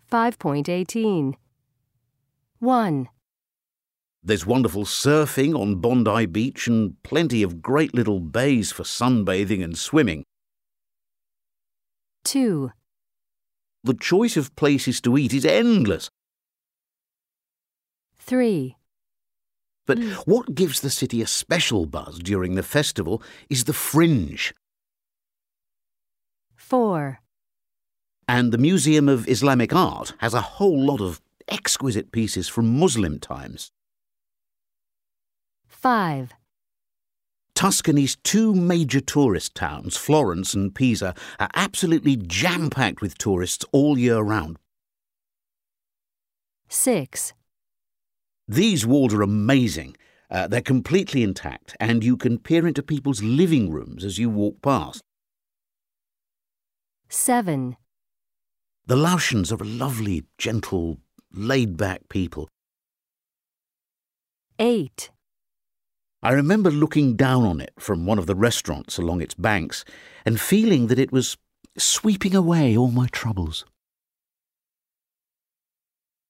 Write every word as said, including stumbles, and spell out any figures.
five point eighteen. one. There's wonderful surfing on Bondi Beach and plenty of great little bays for sunbathing and swimming. two. The choice of places to eat is endless. three. But what gives the city a special buzz during the festival is the Fringe. four. And the Museum of Islamic Art has a whole lot of exquisite pieces from Muslim times. five. Tuscany's two major tourist towns, Florence and Pisa, are absolutely jam-packed with tourists all year round. six. These walls are amazing. Uh, they're completely intact, and you can peer into people's living rooms as you walk past. seven. The Laotians are a lovely, gentle, laid-back people. eight. I remember looking down on it from one of the restaurants along its banks and feeling that it was sweeping away all my troubles.